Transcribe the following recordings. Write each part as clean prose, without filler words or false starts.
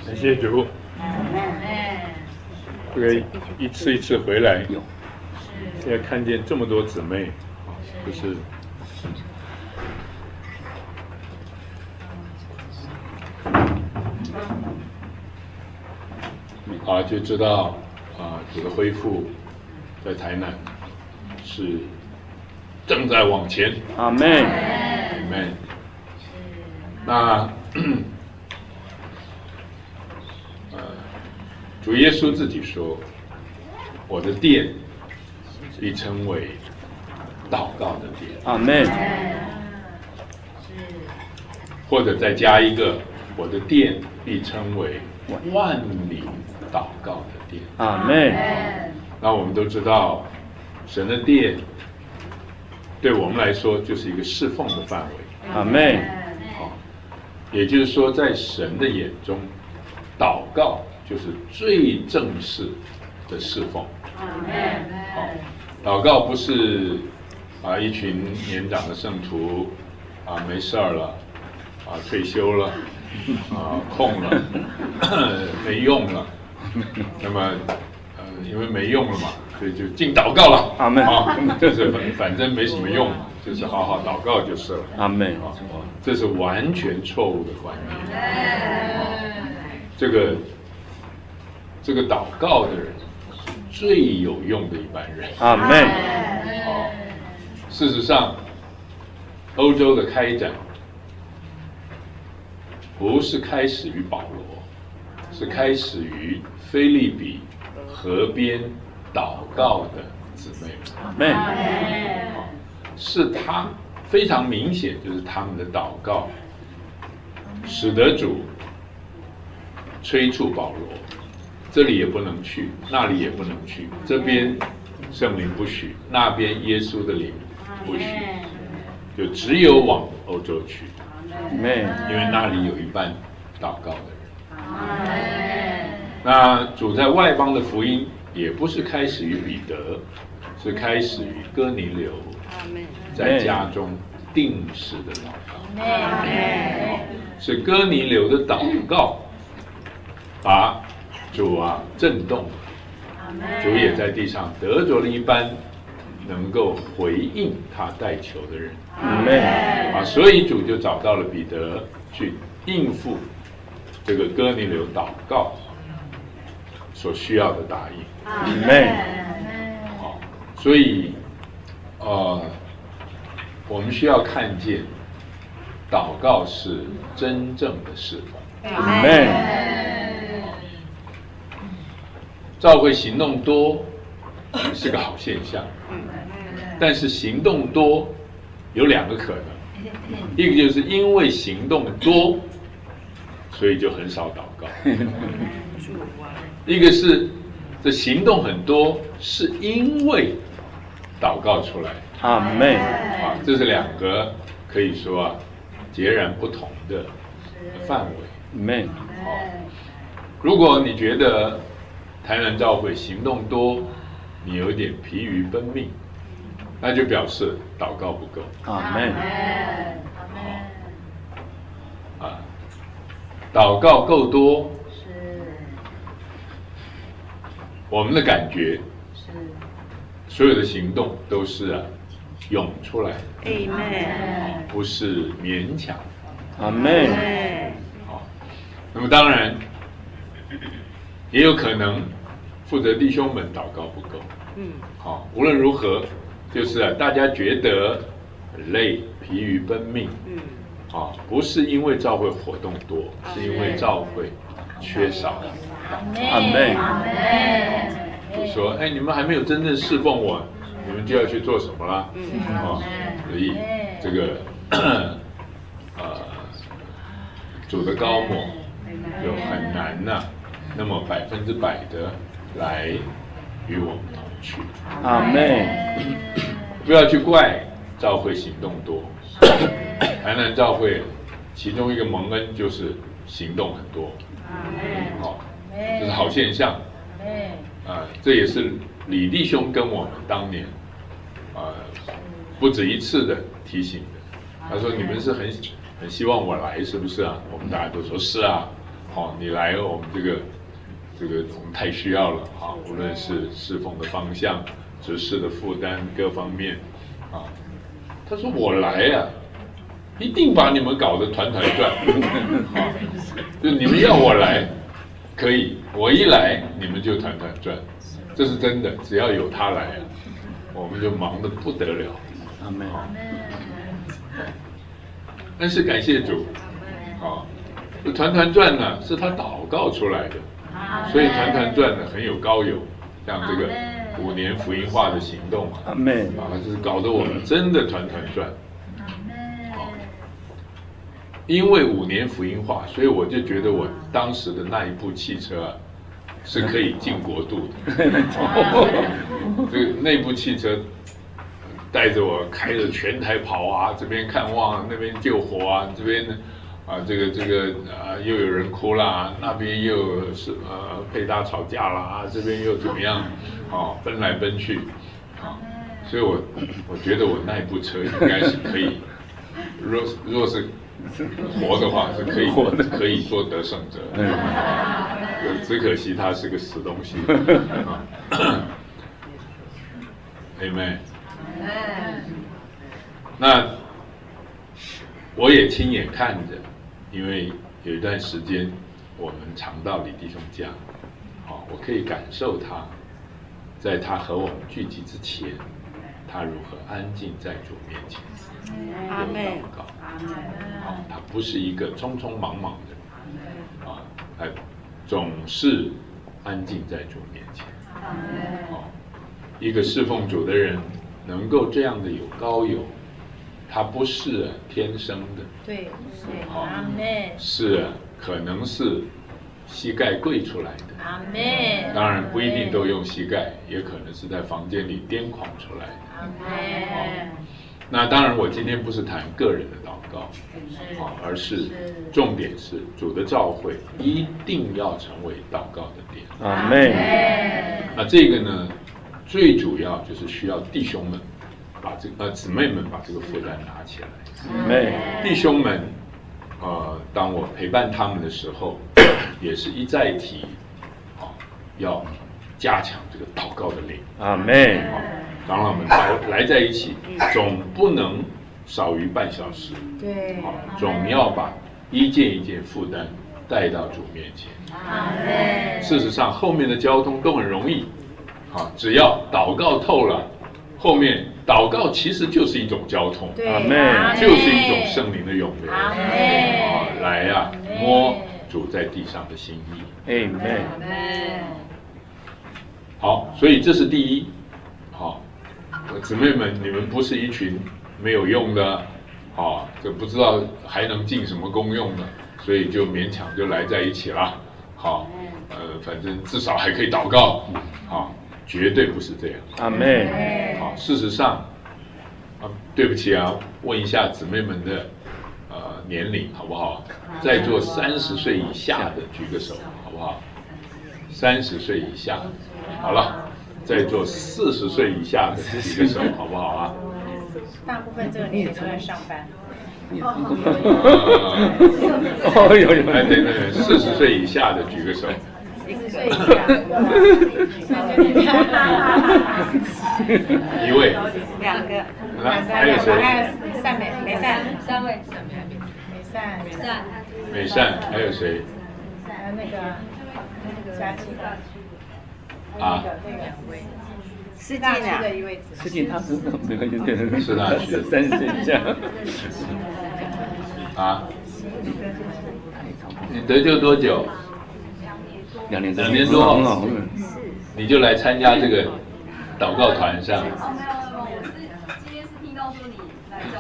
感谢主。这个一次一次回来，现在看见这么多姊妹，就是就知道主的恢复在台南是正在往前。 阿们， 阿们。那主耶稣自己说：“我的殿必称为祷告的殿。” 阿们。 或者再加一个：“我的殿必称为万民祷告的殿。” 阿们。 那我们都知道，神的殿对我们来说就是一个侍奉的范围。 阿们。 也就是说，在神的眼中，祷告就是最正式的侍奉。祷告不是一群年长的圣徒没事儿了退休了空了没用了，那么因为没用了嘛，所以就进祷告了。 阿们。 就是反正没什么用嘛，就是好好祷告就是了。 阿们。 这是完全错误的观念。这个祷告的人最有用的一般人。 阿们。 事实上，欧洲的开展不是开始于保罗，是开始于腓立比河边祷告的姊妹们。 阿们。 是他非常明显，就是他们的祷告使得主催促保罗，这里也不能去，那里也不能去，这边圣灵不许，那边耶稣的灵不许，就只有往欧洲去。因为那里有一半祷告的人。那主在外邦的福音也不是开始于彼得，是开始于哥尼流在家中定时的祷告。是哥尼流的祷告把主震动，主也在地上得着了一班能够回应他代求的人。所以主就找到了彼得去应付这个哥尼流祷告所需要的答应。所以我们需要看见祷告是真正的侍奉。教会行动多是个好现象，但是行动多有两个可能，一个就是因为行动多，所以就很少祷告；一个是这行动很多，是因为祷告出来。 阿们。 这是两个可以说截然不同的范围。如果你觉得台南教会行动多，你有点疲于奔命，那就表示祷告不够。 阿们。 祷告够多，我们的感觉所有的行动都是涌出来，不是勉强。 阿们。 那么当然也有可能负责弟兄们祷告不够。无论如何，就是大家觉得很累，疲于奔命。不是因为教会活动多，是因为教会缺少。 阿们。 就说你们还没有真正侍奉我，你们就要去做什么啦？所以这个主的高抹就很难那么100%的来与我们同去。 阿们。 不要去怪教会行动多，台南教会其中一个蒙恩就是行动很多。这是好现象。这也是李弟兄跟我们当年不止一次的提醒的。他说：“你们是很希望我来，是不是啊？”我们大家都说是啊。 好，你来我们这个我们太需要了啊，无论是侍奉的方向、执事的负担各方面啊。他说我来呀，一定把你们搞得团团转啊，就你们要我来可以，我一来你们就团团转，这是真的，只要有他来啊，我们就忙得不得了。 阿门。 但是感谢主，啊，这团团转呢是他祷告出来的，所以团团转呢很有高有，像这个5年福音化的行动啊， 阿门。 啊，就是搞得我们真的团团转。因为5年福音化，所以我就觉得我当时的那一部汽车啊，是可以进国度的。这个那部汽车带着我开着全台跑啊，这边看望，那边救火啊，这边啊这个又有人哭啦，那边又是配搭吵架啦啊，这边又怎么样啊，奔来奔去啊，所以我觉得我那一部车应该是可以，若是活的话是可以做得胜者，只可惜他是个死东西。Amen。那我也亲眼看着，因为有一段时间我们常到李弟兄家，好，我可以感受他，在他和我们聚集之前，他如何安静在主面前。 阿门。 好，他不是一个匆匆忙忙的人，啊，他总是安静在主面前。好，一个侍奉主的人能够这样的有高有，他不是天生的。 对， 好， 阿门。 是可能是膝盖跪出来的。 阿门。 当然不一定都用膝盖，也可能是在房间里癫狂出来的。 阿门。 那当然，我今天不是谈个人的祷告，而是重点是主的召会一定要成为祷告的点。 阿门。 那这个呢，最主要就是需要弟兄们把姊妹们把这个负担拿起来。 阿门。 弟兄们，当我陪伴他们的时候，也是一再提，要加强这个祷告的灵。 阿门。 长老们来在一起，总不能少于半小时。 对， 总要把一件一件负担带到主面前。 阿门。 事实上，后面的交通都很容易，只要祷告透了，后面祷告其实就是一种交通。 阿门。 就是一种圣灵的涌流。 阿门。 来呀，摸主在地上的心意。 阿门。 好，所以这是第一。好。姊妹们，你们不是一群没有用的，这不知道还能尽什么功用的，所以就勉强就来在一起了。好，反正至少还可以祷告，绝对不是这样。 阿门。 好，事实上，对不起啊，问一下姊妹们的年龄好不好？在座30岁以下的举个手，好不好？30岁以下，好了。在座40岁以下的举个手，好不好啊？ 大部分这个年龄都在上班。 有。 哎，对，40岁以下的举个手。 40岁以下。 一位。 2个。 还有谁？ 美善。 3位。 美善，还有谁？ 还有那个佳琪。 啊， 是大区的一位子， 最近他是没关系， 是大区的 30岁以下。 啊，你得救多久 ？2年多，你就来参加这个祷告团上。 没有，我今天是听到说你来教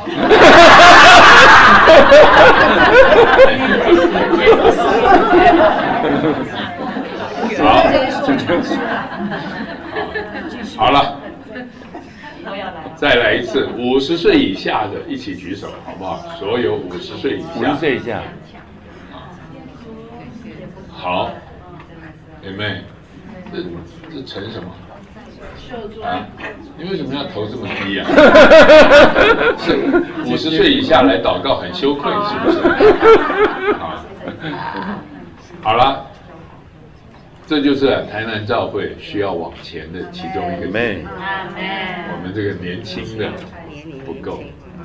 好了，再来一次，50岁以下的一起举手，好不好？所有50岁以下。 50岁以下。 好，妹妹，这成什么？啊，你为什么要投这么低啊？是50岁以下来祷告很羞愧，是不是？啊， 好了，这就是台南教会需要往前的其中一个点。我们这个年轻的不够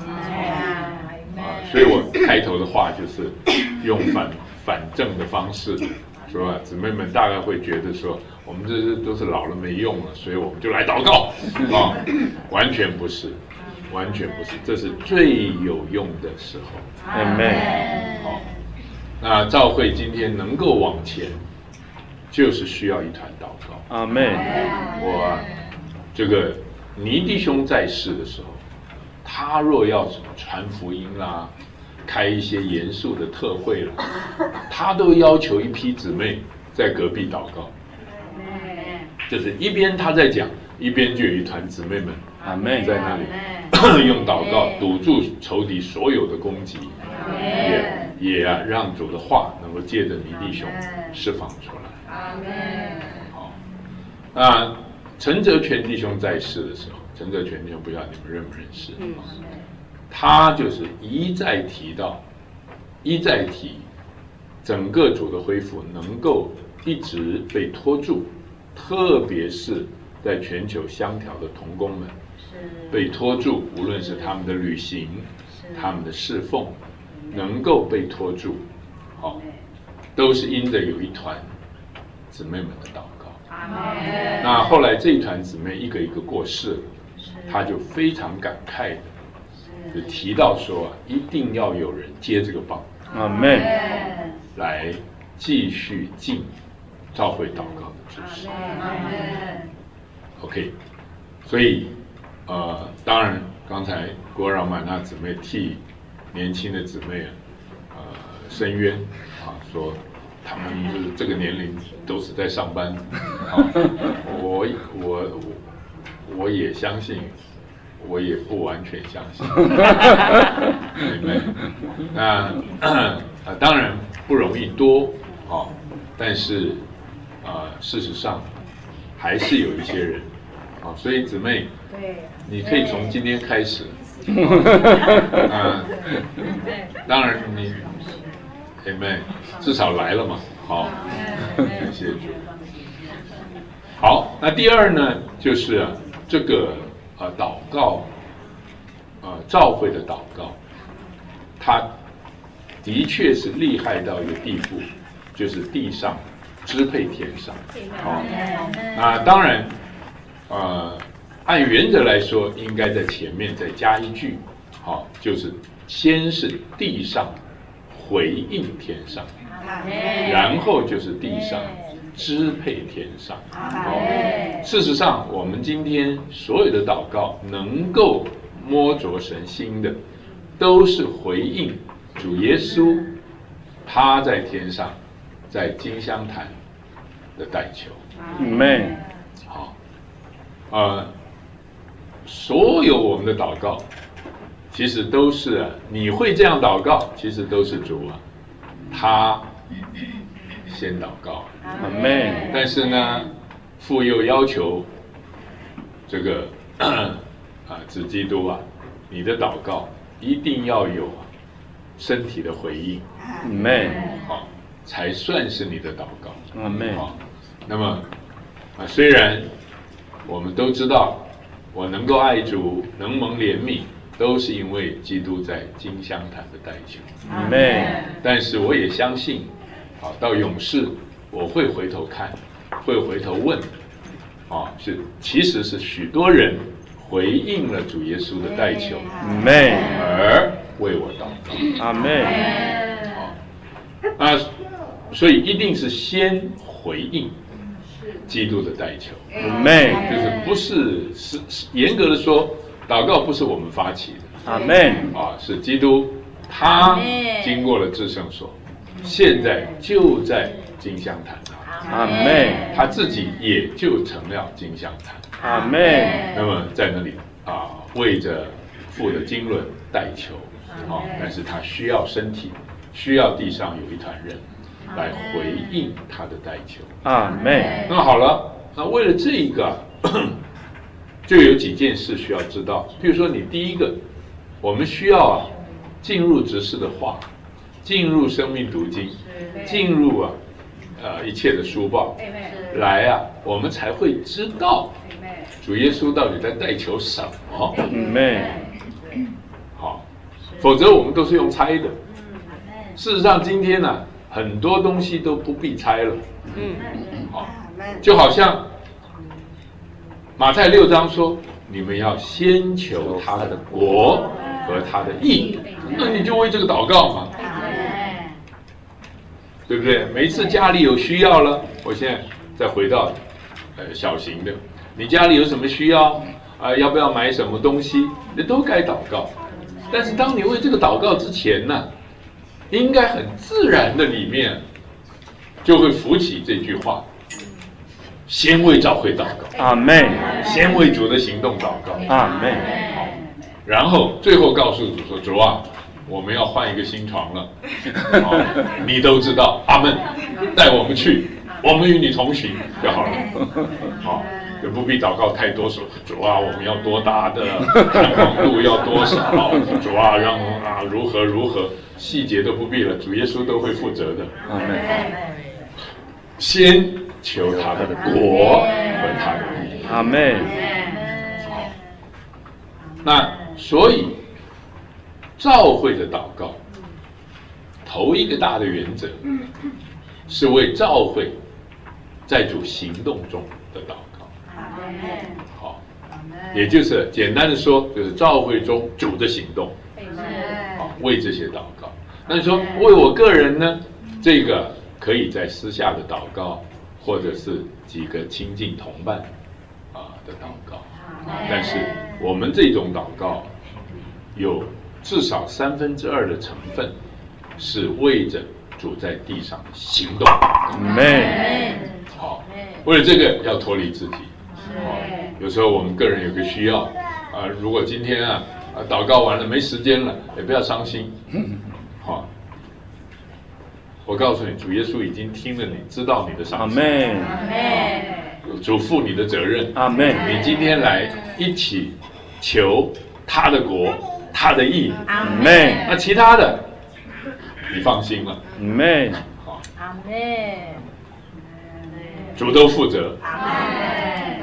所以我开头的话就是用反正的方式说姊妹们大概会觉得说，我们这都是老了没用了，所以我们就来祷告完全不是，完全不是，这是最有用的时候。 Amen。 那教会今天能够往前，就是需要一团祷告。 Amen。 我这个倪弟兄在世的时候，他若要什么传福音啦，开一些严肃的特会啦，他都要求一批姊妹在隔壁祷告，就是一边他在讲，一边就有一团姊妹们在那里用祷告堵住仇敌所有的攻击，也让主的话能够借着倪弟兄释放出来。好，陈泽全弟兄在世的时候，陈泽全弟兄不知道你们认不认识？他就是一再提整个主的恢复能够一直被拖住，特别是在全球相调的同工们被拖住，无论是他们的旅行、他们的侍奉能够被拖住，都是因着有一团姊妹们的祷告。那后来这一团姊妹一个一个过世了，他就非常感慨的就提到说，一定要有人接这个棒 ，Amen， 来继续尽教会祷告的指示。OK， 所以当然刚才郭饶满那姊妹替年轻的姊妹申冤说他们就是这个年龄都是在上班我也相信，我也不完全相信，对不对？那当然不容易多但是事实上还是有一些人所以姊妹，你可以从今天开始当然你Amen， 至少来了嘛，好，感谢主。好，那第二呢，就是这个祷告，教会的祷告，它的确是厉害到一个地步，就是地上支配天上。当然，按原则来说，应该在前面再加一句，就是先是地上回应天上，然后就是地上支配天上。事实上，我们今天所有的祷告能够摸着神心的，都是回应主耶稣他在天上，在金香坛的代求。 Amen。 好，所有我们的祷告，其实都是你会这样祷告，其实都是主他先祷告。 Amen。 但是呢，父又要求这个子基督你的祷告一定要有身体的回应。 Amen。 才算是你的祷告。 Amen。 那么虽然我们都知道，我能够爱主，能蒙怜悯，都是因为基督在金香坛的代求。 Amen。 但是我也相信，到永世我会回头看，会回头问，其实是许多人回应了主耶稣的代求， Amen， 而为我祷告。 Amen。 所以一定是先回应基督的代求。 Amen。 就是不是严格的说，祷告不是我们发起的。 Amen。 是基督他经过了至圣所，现在就在金香坛。 Amen。 他自己也就成了金香坛。 Amen。 那么在那里为着父的经纶代求，但是他需要身体，需要地上有一团人来回应他的代求。 Amen。 那好了，那为了这一个就有几件事需要知道。比如说，你第一个，我们需要进入执事的话，进入生命读经，进入一切的书报来啊，我们才会知道主耶稣到底在代求什么。 阿门。 好，否则我们都是用猜的。事实上，今天呢，很多东西都不必猜了。好，就好像马太6章说，你们要先求他的国和他的义，那你就为这个祷告嘛，对不对？每一次家里有需要了，我现在再回到小型的，你家里有什么需要要不要买什么东西，你都该祷告。但是当你为这个祷告之前呢，应该很自然的里面就会浮起这句话：先为教会祷告， 阿门。 先为主的行动祷告， 阿门。 然后最后告诉主说：主啊，我们要换一个新床了，你都知道，阿门，带我们去，我们与你同行就好了。好，就不必祷告太多，说主啊，我们要多大的弹簧度要多少，主啊，让如何如何，细节都不必了，主耶稣都会负责的。 阿门。 先求他的国和他的义。 阿门。 好，那所以教会的祷告，头一个大的原则是为教会在主行动中的祷告。好，也就是简单的说，就是教会中主的行动。好，为这些祷告。那你说为我个人呢？这个可以在私下的祷告，或者是几个亲近同伴的祷告。但是我们这种祷告有至少2/3的成分是为着主在地上的行动。 阿门。 好，为了这个要脱离自己。有时候我们个人有个需要如果今天祷告完了没时间了，也不要伤心。好，我告诉你，主耶稣已经听了你，知道你的伤心。 阿门。 主负你的责任。 阿门。 你今天来一起求他的国，他的义。 阿门。 那其他的，你放心了。 阿门。 好， 阿门。 主都负责。 阿门。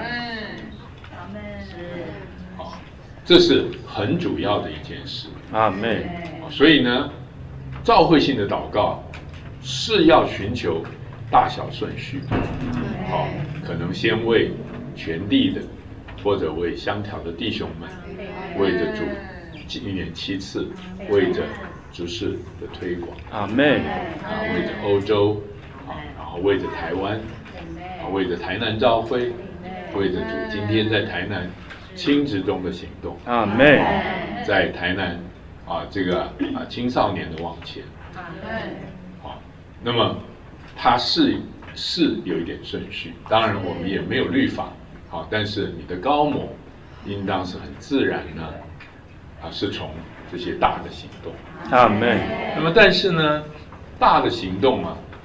好，这是很主要的一件事。 阿门。 所以呢，教会性的祷告是要寻求大小顺序。好，可能先为全地的，或者为相调的弟兄们，为着主1年7次，为着执事的推广。 阿门。 为着欧洲然后为着台湾为着台南教会，为着主今天在台南亲职中的行动。 阿门。 在台南这个青少年的往前。好，那么它是有一点顺序，当然我们也没有律法，好，但是你的高模应当是很自然呢，是从这些大的行动。 阿门。 那么但是呢，大的行动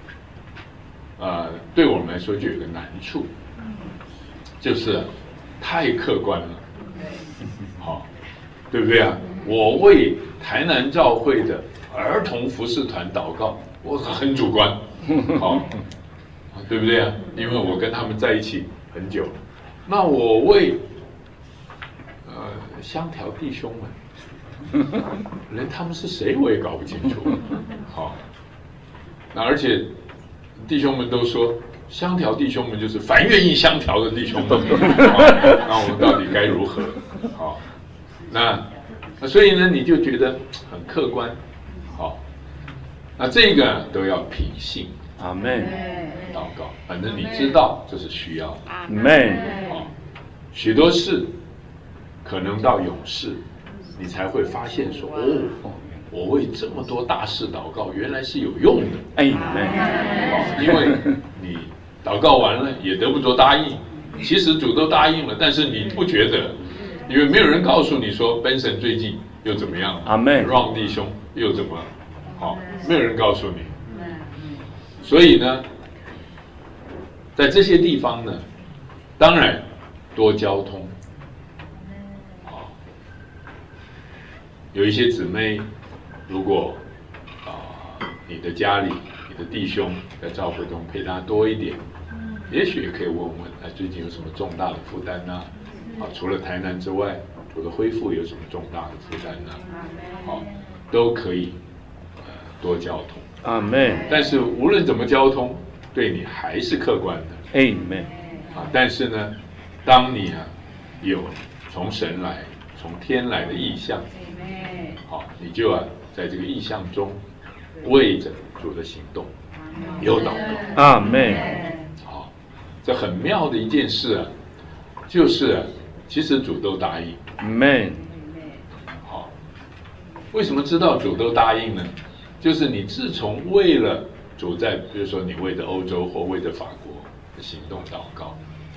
对我们来说就有个难处，就是太客观了。好，对不对啊？我为台南教会的儿童服事团祷告，我很主观。好，对不对啊？因为我跟他们在一起很久，那我为相调弟兄们，连他们是谁我也搞不清楚。好，那而且弟兄们都说，相调弟兄们就是凡愿意相调的弟兄们。那我们到底该如何？好，那所以呢，你就觉得很客观。好，那这个都要凭信。 阿门。 祷告，反正你知道这是需要的。 阿门。 好，许多事可能到永世，你才会发现说，我为这么多大事祷告，原来是有用的。 阿门。 因为你祷告完了也得不着答应，其实主都答应了，但是你不觉得，因为没有人告诉你说 Benson 最近又怎么样， 阿门。 Ron 弟兄又怎么，好，没有人告诉你。所以呢，在这些地方呢，当然多交通。有一些姊妹，如果你的家里你的弟兄在教会中陪他多一点，也许也可以问问，最近有什么重大的负担呢？除了台南之外，主的恢复有什么重大的负担呢？都可以多交通。 阿门。 但是无论怎么交通，对你还是客观的。 Amen。 但是呢，当你有从神来、从天来的意象，你就在这个意象中为着主的行动有祷告。 阿门。 这很妙的一件事就是其实主都答应。 阿门。 为什么知道主都答应呢？就是你自从为了主在，比如说你为着欧洲或为着法国的行动祷告，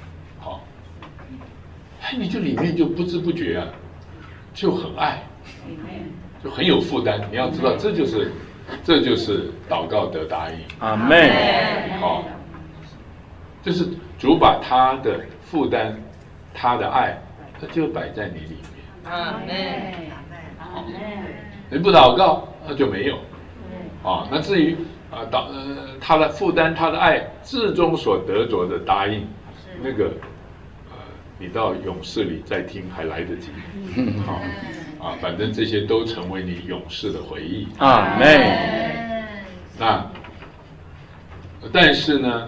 你就里面就不知不觉就很爱，就很有负担。你要知道，这就是祷告得答应。 阿门。 就是主把他的负担、他的爱，他就摆在你里面。 阿门。 你不祷告，那就没有。那至于他的负担、他的爱，至终所得着的答应，那个你到勇士里再听还来得及。反正这些都成为你勇士的回忆。 阿门。 但是呢，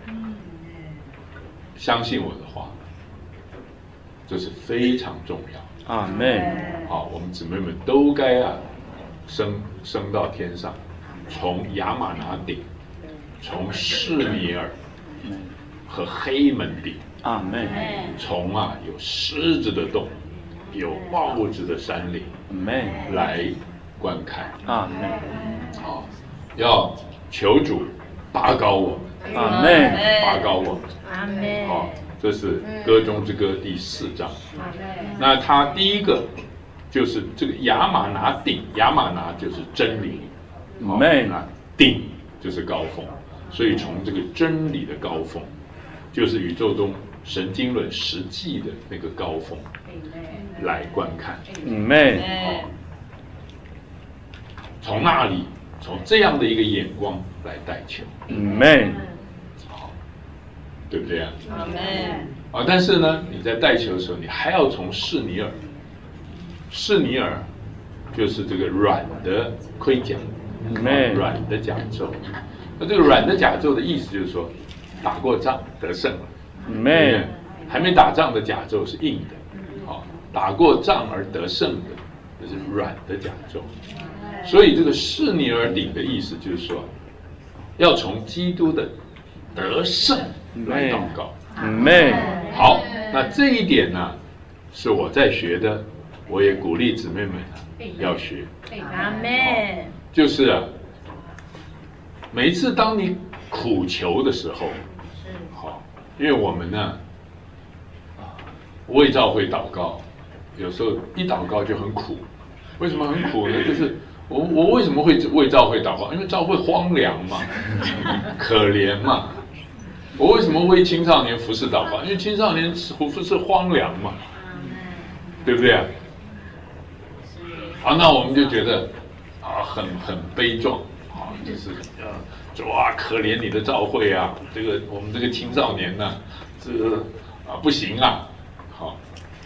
相信我的话，这是非常重要。 阿门。 我们姊妹们都该升到天上，从亚玛拿顶，从示尼尔和黑门顶， 阿门。 从有狮子的洞，有豹子的山岭， 阿门， 来观看。 阿门。 要求主拔高我们。 阿门。 拔高我们。 阿门。 这是歌中之歌第4章。那它第一个就是这个亚玛拿顶，亚玛拿就是真理，顶就是高峰，所以从这个真理的高峰，就是宇宙中神经论实际的那个高峰来观看。从那里，从这样的一个眼光来代求。对不对啊？ 阿门。 但是呢，你在代求的时候，你还要从示尼尔，示尼尔就是这个软的盔甲，软的甲胄。那这个软的甲胄的意思就是说，打过仗得胜了。还没打仗的甲胄是硬的，打过仗而得胜的，这是软的甲胄。所以这个示尼尔顶的意思就是说，要从基督的得胜来祷告。好，那这一点呢，是我在学的，我也鼓励姊妹们要学。 阿门。 就是每一次当你苦求的时候，因为我们呢为教会祷告，有时候一祷告就很苦。为什么很苦呢？就是我为什么会为教会祷告？因为教会荒凉嘛，可怜嘛。我为什么为青少年服侍祷告？因为青少年服侍荒凉嘛，对不对啊？那我们就觉得很悲壮就是主可怜你的教会啊，这个我们这个青少年呢，这个不行啊。好，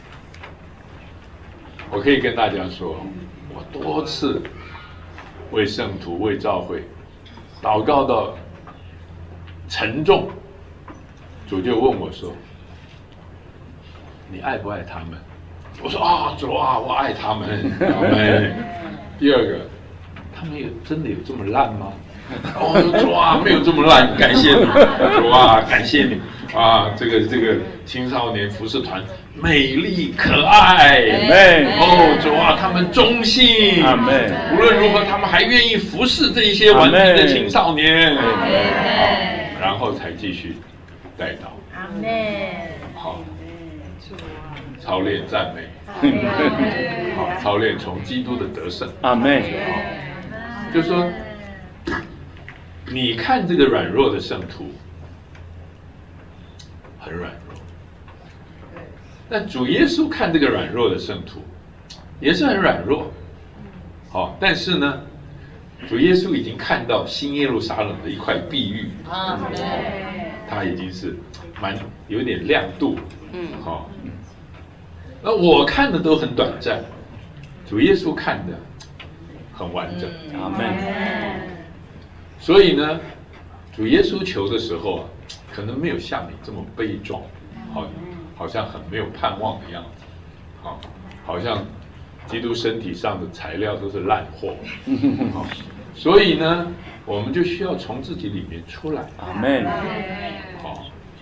我可以跟大家说，我多次为圣徒、为教会祷告到沉重。主就问我说：“你爱不爱他们？”我说：“主我爱他们。”第二个，他们真的有这么烂吗？主没有这么烂，感谢你，主感谢你这个青少年服侍团美丽可爱，主他们忠心，无论如何他们还愿意服侍这些顽皮的青少年，然后才继续带到。 阿门。 好，操练赞美，好，操练从基督的得胜。 阿门。 就说，你看这个软弱的圣徒，很软弱，但主耶稣看这个软弱的圣徒，也是很软弱。但是呢， 主耶稣已经看到新耶路撒冷的一块碧玉，它已经是有点亮度，好。那我看的都很短暂，主耶稣看的很完整。 阿门。 所以呢，主耶稣求的时候啊，可能没有像你这么悲壮，好像很没有盼望的样子，好像基督身体上的材料都是烂货。所以呢，我们就需要从自己里面出来。 阿门。 好，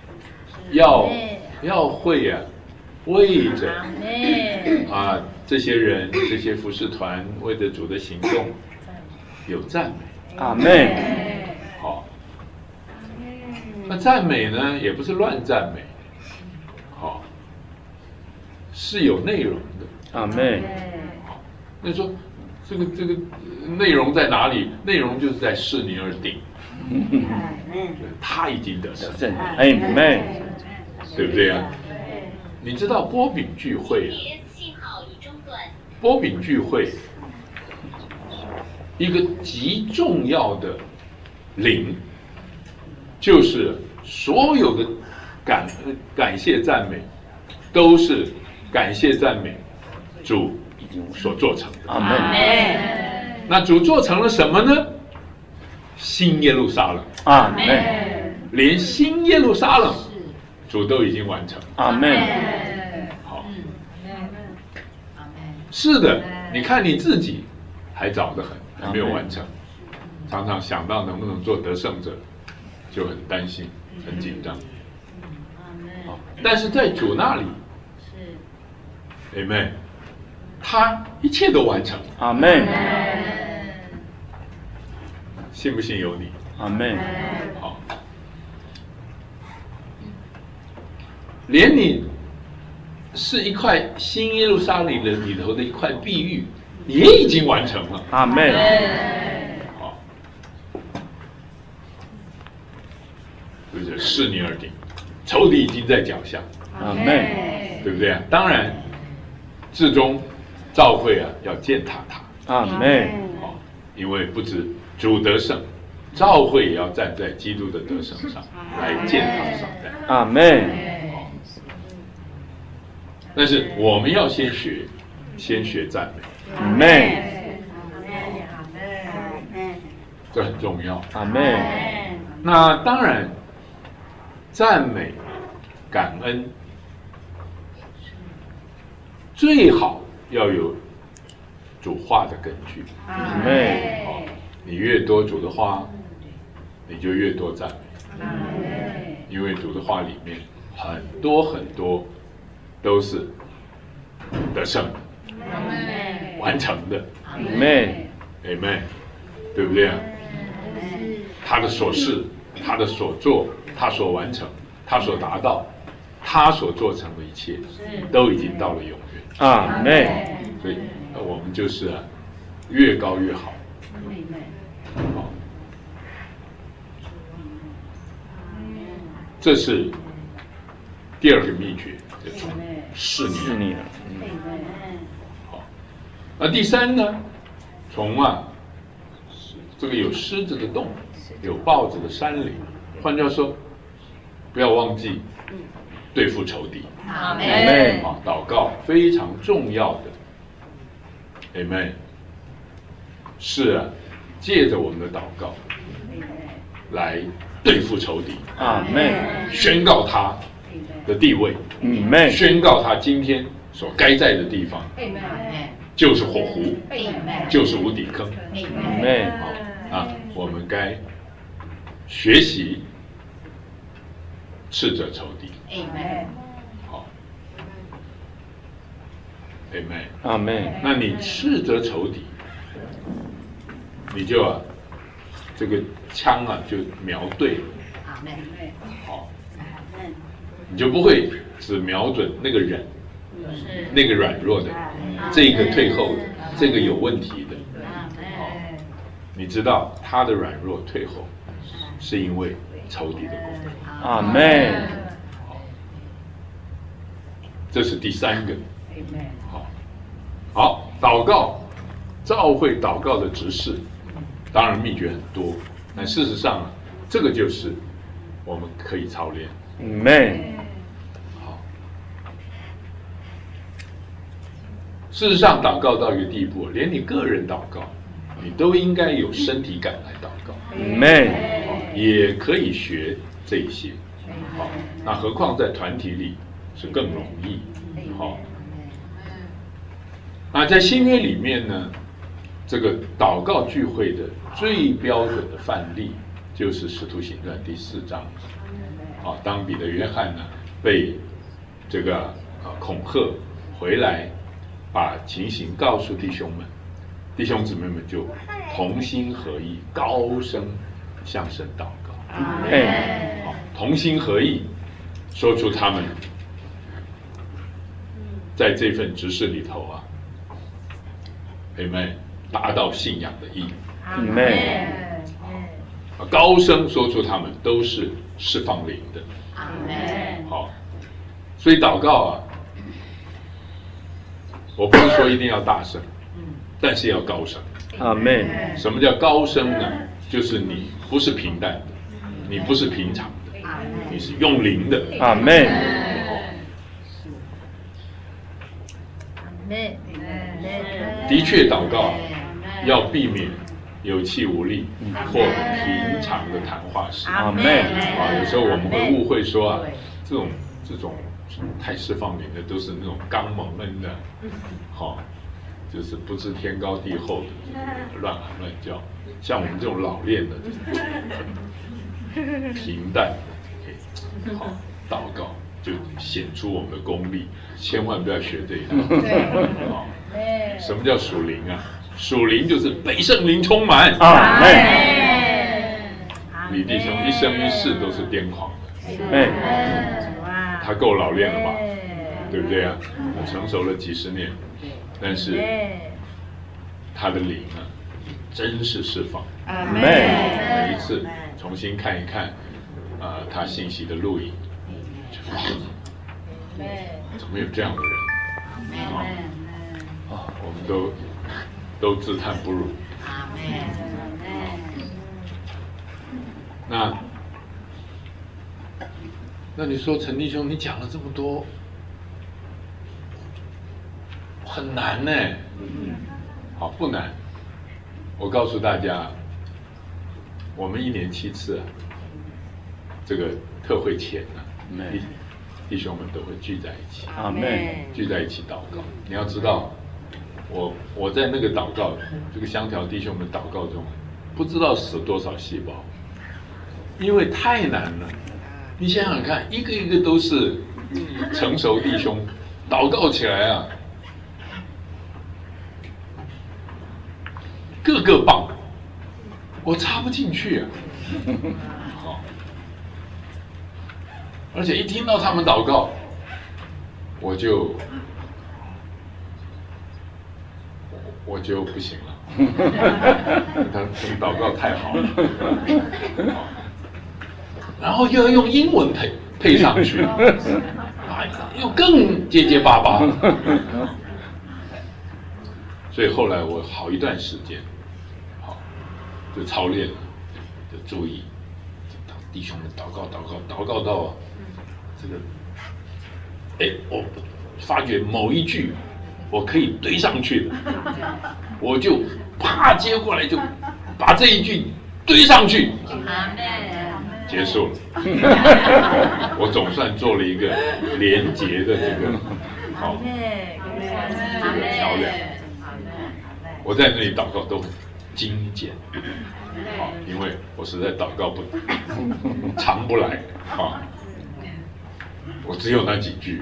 要会啊，为着这些人、这些服事团为着主的行动有赞美。 阿门。 好，那赞美呢，也不是乱赞美，好，是有内容的。 阿门。 好，那说这个内容在哪里？内容就是在示尼而定。他已经得胜。 阿门。 对不对啊？你知道波饼聚会啊？波饼聚会一个极重要的灵，就是所有的感谢赞美，都是感谢赞美主所做成的。 阿门。 那主做成了什么呢？新耶路撒冷。 阿门。 连新耶路撒冷主都已经完成。 阿门。 好，是的，你看你自己还早得很，还没有完成，常常想到能不能做得胜者，就很担心、很紧张。好，但是在主那里，Amen， 他一切都完成。 阿门。 信不信由你。 阿门。 好。连你是一块新耶路撒冷里头的一块碧玉，也已经完成了。 阿门。 好，就是示尼而定，仇敌已经在脚下。 阿门。 对不对啊？当然，至终召会啊要践踏他。 阿门。 好，因为不止主得胜，召会也要站在基督的得胜上来践踏撒旦。 阿门。 但是我们要先学赞美。 阿门。 这很重要。 阿门。 那当然，赞美、感恩，最好要有主话的根据。 阿门。 你越多主的话，你就越多赞美。因为主的话里面很多都是得胜的、完成的。 阿门。 Amen， 对不对啊？他的所事，他的所做，他所完成，他所达到，他所做成的一切，都已经到了永远。 阿门。 所以我们就是越高越好。好，这是第二个秘诀，就是示尼。好，那第三呢？从这个有狮子的洞，有豹子的山里，换句话说，不要忘记对付仇敌。 阿门。 啊，祷告非常重要的。Amen。是借着我们的祷告来对付仇敌。 阿门。 宣告他的地位。 阿门。 宣告他今天所该在的地方。就是火湖，就是无底坑。 阿门。 好我们该学习斥责仇敌。好 ，Amen。 阿门。 那你斥责仇敌，你就这个枪就瞄对了。好，你就不会只瞄准那个人，那个软弱的，这个退后的，这个有问题的。好，你知道他的软弱退后，是因为仇敌的攻击。 阿门。 这是第三个。好，祷告，召会祷告的执事， 当然秘诀很多，但事实上这个就是我们可以操练。 Amen。 好，事实上祷告到一个地步，连你个人祷告，你都应该有身体感来祷告。 Amen。 也可以学这一些。好，那何况在团体里是更容易。好，那在新约里面呢，这个祷告聚会的最标准的范例就是《使徒行传》第4章。啊，当彼得、约翰呢被这个恐吓回来，把情形告诉弟兄们，弟兄姊妹们就同心合意，高声向神祷告。好，同心合意，说出他们在这份执事里头啊，Amen，达到信仰的意义。 Amen。 高声说出他们都是释放灵的。好，所以祷告啊，我不是说一定要大声，但是要高声。 Amen。 什么叫高声呢？就是你不是平淡的，你不是平常的，你是用灵的。 Amen。 的确，祷告要避免有气无力或平常的谈话时。 Amen。 有时候我们会误会说啊，这种太释放灵的都是那种刚猛闷的，好，就是不知天高地厚的，乱喊乱叫。像我们这种老练的，平淡的，好，祷告就显出我们的功力，千万不要学这一套。好，什么叫属灵啊？属灵就是被圣灵充满。你弟兄一生一世都是癫狂的。他够老练了吧？对不对啊？成熟了几十年，但是他的灵啊，真是释放。每一次重新看一看他信息的录影，哇，怎么有这样的人？我们都自叹不如。那你说陈弟兄，你讲了这么多，很难呢。好，不难。我告诉大家，我们1年7次这个特会前弟兄们都会聚在一起。聚在一起祷告。你要知道，我在那个祷告，这个香条弟兄们祷告中，不知道死多少细胞，因为太难了。你想想看，一个一个都是成熟弟兄，祷告起来啊，个个棒，我插不进去啊。好，而且一听到他们祷告，我就不行了。他们祷告太好了。然后又要用英文配上去，又更结结巴巴。所以后来我好一段时间，好就操练了，就注意弟兄们祷告到这个，我发觉某一句我可以堆上去的，我就啪接过来就把这一句堆上去。结束了，我总算做了一个连结的这个好这个桥梁。我在那里祷告都很精简，好，因为我实在祷告长不来啊，我只有那几句，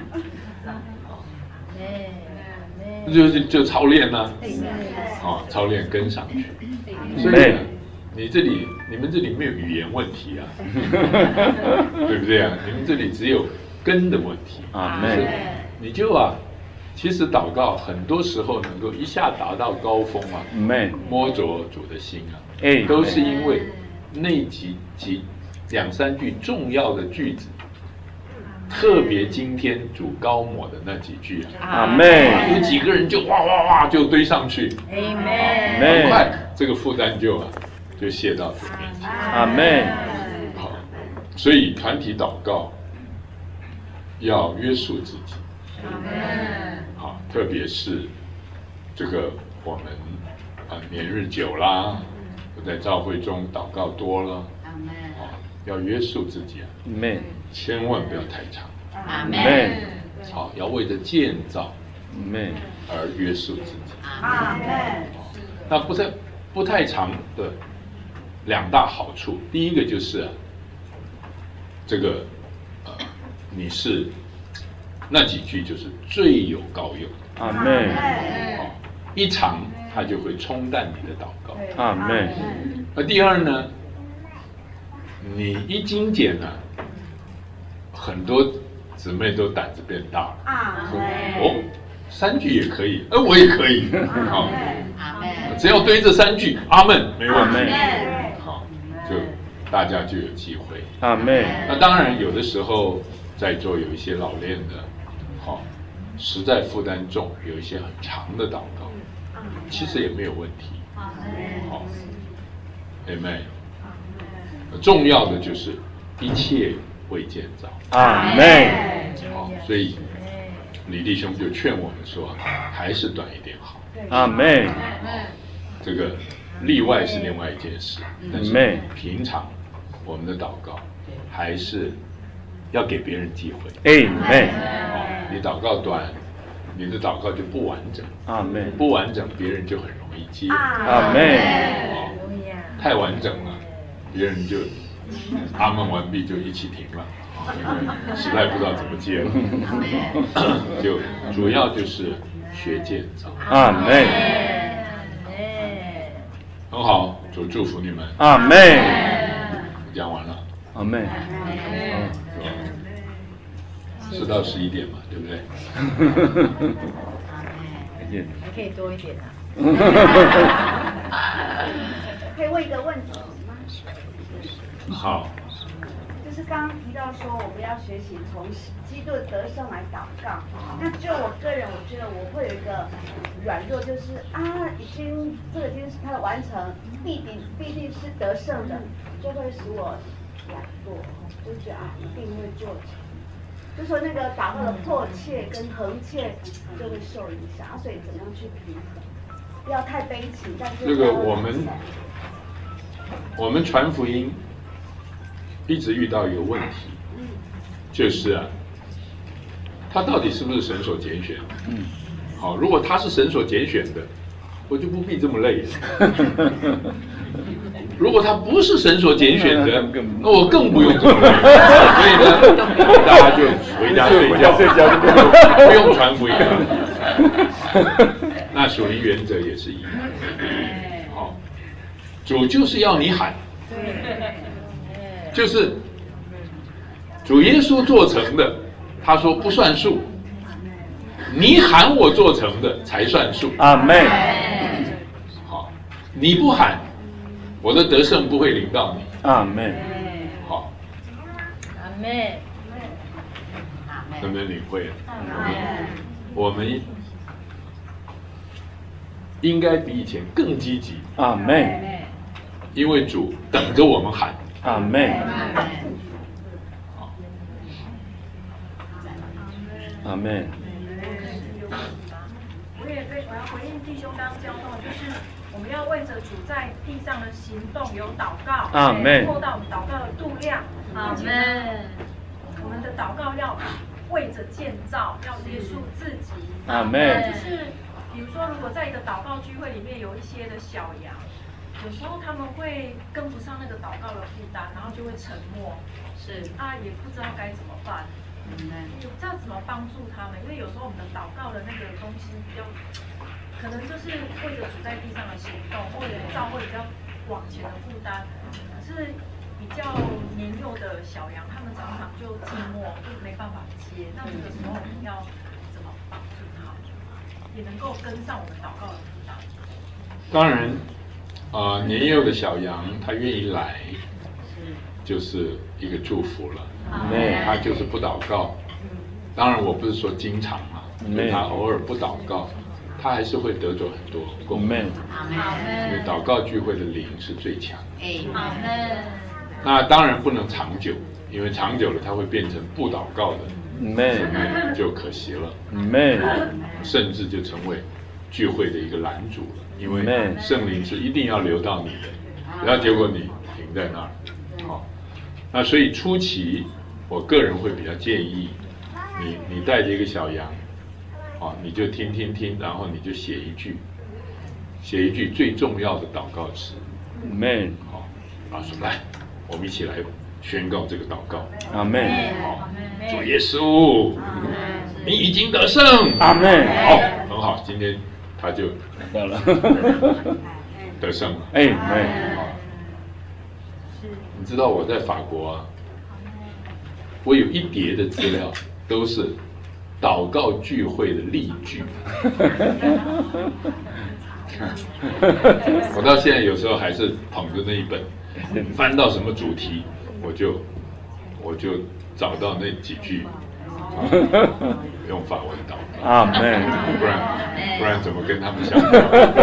就操练啊，操练跟上去，所以。你们这里没有语言问题啊，对不对啊？你们这里只有根的问题啊。你就其实祷告很多时候能够一下达到高峰啊，摸着主的心啊，都是因为那几2、3句重要的句子，特别今天主高抹的那几句啊，有几个人就哇哇哇就堆上去，很快这个负担就卸到主面前。 阿门。 好，所以团体祷告要约束自己。好，特别是这个我们年日久啦，在教会中祷告多了，要约束自己啊， 阿门。 千万不要太长。 阿门。 好，要为着建造阿门。 而约束自己。 阿门。 那不太长的两大好处，第一个就是这个你是那几句就是最有高用。 阿门。 一长它就会冲淡你的祷告。 阿门。 那第二呢，你一精简呢，很多姊妹都胆子变大了。哦，3句也可以，我也可以。好，只要对这3句，阿门，没问题。好，就大家就有机会。 阿门。 那当然，有的时候在座有一些老练的，好，实在负担重，有一些很长的祷告，其实也没有问题。好，Amen。重要的就是一切为建造。 阿门。 好，所以李弟兄就劝我们说，还是短一点好。 阿门。 这个例外是另外一件事，但是平常我们的祷告还是要给别人机会。 Amen。 你祷告短，你的祷告就不完整。 阿门。 不完整，别人就很容易接。 阿门。 太完整了，别人就阿门完毕就一起停了，实在不知道怎么接了。就主要就是学建造。 阿门。 很好，主祝福你们。 阿门。 讲完了。 阿门。 10到11点嘛，对不对？ 还可以多一点啊。 可以问一个问题吗？ 好。 就是刚刚提到说我们要学习从基督的得胜来祷告。那就我个人，我觉得我会有一个软弱，就是这个已经是它的完成，必定是得胜的，就会使我软弱，就觉得一定会做成。就说那个祷告的迫切跟恒切就会受影响，所以怎么样去平衡？不要太悲情，但是这个我们传福音一直遇到一个问题，就是他到底是不是神所拣选的？好，如果他是神所拣选的，我就不必这么累了。如果他不是神所拣选的，那我更不用这么累。所以呢，大家就回家睡觉，不用传福音了。那属灵原则也是一样。好，主就是要你喊，就是主耶稣做成的，他说不算数，你喊我做成的才算数。 阿门。 好，你不喊，我的得胜不会临到你。 阿门。 好， 阿门。 能不能领会？我们应该比以前更积极。 阿门。 因为主等着我们喊。 阿门。阿门。 我要回应弟兄刚刚交通，就是我们要为着主在地上的行动有祷告， 阿门， 扩大我们祷告的度量， 阿门。 我们的祷告要为着建造，要约束自己， 阿门。 就是比如说，如果在一个祷告聚会里面有一些的小羊，有时候他们会跟不上那个祷告的负担，然后就会沉默，也不知道该怎么办。有这样怎么帮助他们？因为有时候我们的祷告的那个东西比较，可能就是为着主在地上的行动，或者教会比较往前的负担。可是比较年幼的小羊，他们常常就寂寞，就没办法接。那这个时候我们要怎么帮助他们，也能够跟上我们祷告的负担？ 当然，年幼的小羊他愿意来，就是一个祝福了。他就是不祷告，当然我不是说经常啊，他偶尔不祷告， 他还是会得着很多供应。因为祷告聚会的灵是最强的。 阿门。 那当然不能长久，因为长久了它会变成不祷告的，那就可惜了。甚至就成为聚会的一个拦阻了，因为圣灵是一定要流到你的，然后结果你停在那儿。好，那所以初期我个人会比较建议你带着一个小羊，你就听，然后你就写一句最重要的祷告词。好，然后说来，我们一起来宣告这个祷告。 阿门。 好，主耶稣，你已经得胜。 阿门。 好，很好，今天他就到了， 得胜了。好，你知道我在法国啊，我有一叠的资料都是祷告聚会的例句。我到现在有时候还是捧着那一本，翻到什么主题，我就找到那几句，用法文祷告。 阿门。 不然怎么跟他们相处？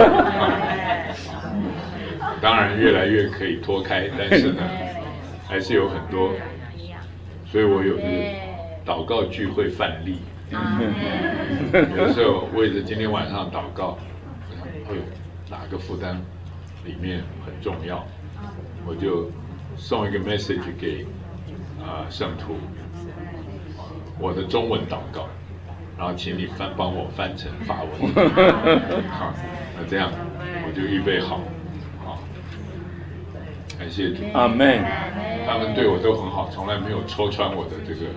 当然越来越可以脱开，但是呢，还是有很多，所以我有这个祷告聚会范例。有的时候为着今天晚上祷告，哪个负担里面很重要，我就送一个 message 给圣徒，我的中文祷告，然后请你帮我翻成法文。好，那这样我就预备好。好，感谢主。 阿门。 他们对我都很好，从来没有戳穿我的这个。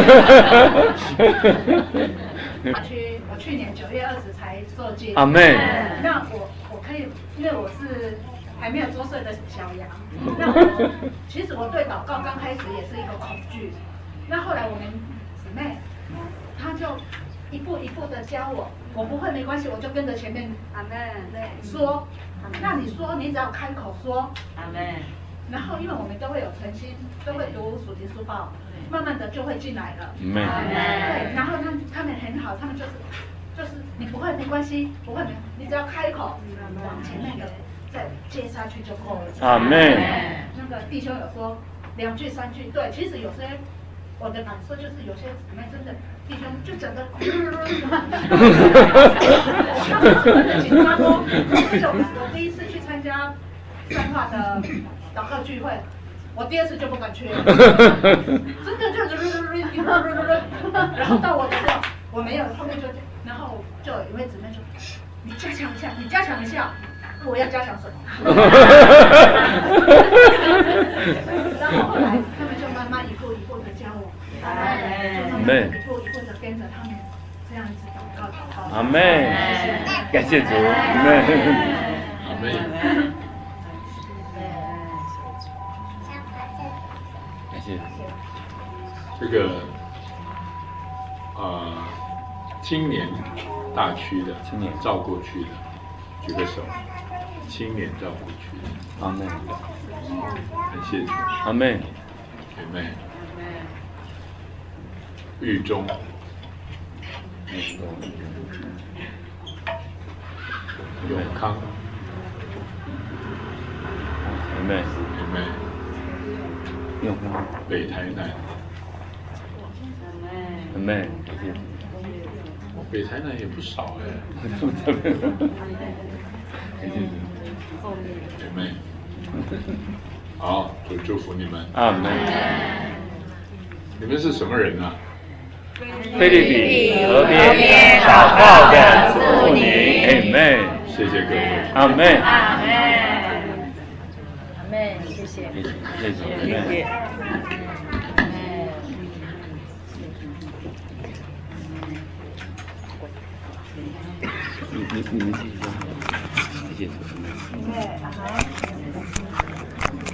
我去年9月20才受戒。 阿门。 那我可以，因为我是还没有周岁的小羊。那其实我对祷告刚开始也是一个恐惧。那后来我们姊妹，她就一步一步的教我，我不会没关系，我就跟着前面说。那你说，你只要开口说。阿门。然后，因为我们都会有诚心，都会读属灵书报，慢慢的就会进来了。对，然后他们很好，他们就是你不会没关系，不会没，你只要开口，往前面的再接下去就够了。 阿门。 那个弟兄有说2句3句，对，其实有些我的感受就是有些姊妹真的弟兄就整个，很紧张哦。我第一次去参加彰化的祷告聚会，我第2次就不敢去了，真的就，然后到我的时候，我没有，后面就，然后就有一位姊妹说，你加强一下，我要加强什么？然后后来他们就慢慢一步一步的教我，就慢慢一步一步的跟着他们这样子祷告。 阿门。感谢主。阿门。 阿门。这个青年大区的青年照顾区的，举个手。青年照顾区的， 阿门。 感谢主。 阿门。 姐妹，狱中，永康， 阿门。 姐妹， 永康， 北台南。 阿门。感谢主。 北台南也不少哎。 感谢主。 姐妹，好，主祝福你们。 阿门。 你们是什么人啊？ 菲律宾河边祷告的妇女。阿门。 谢谢各位。 阿门。 阿门。阿门。谢谢。 谢谢。阿门。你们继续说，谢谢主。 对，好。